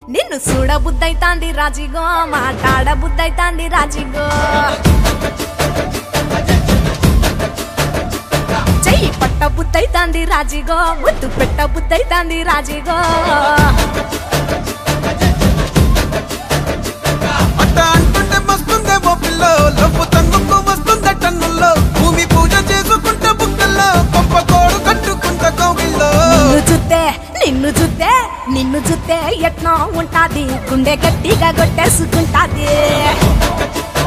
నిన్ను చూడబుద్దైతాంది రాజిగో మాట్లాడబుద్దైతాంది రాజిగో చెయ్యి పట్టబుద్దైతాంది రాజిగో ముద్దు పెట్టబుద్దైతాంది రాజిగో నిన్ను చూస్తే ఎట్నో ఉంటాది గుండె గట్టిగా కొట్టేసుకుంటాది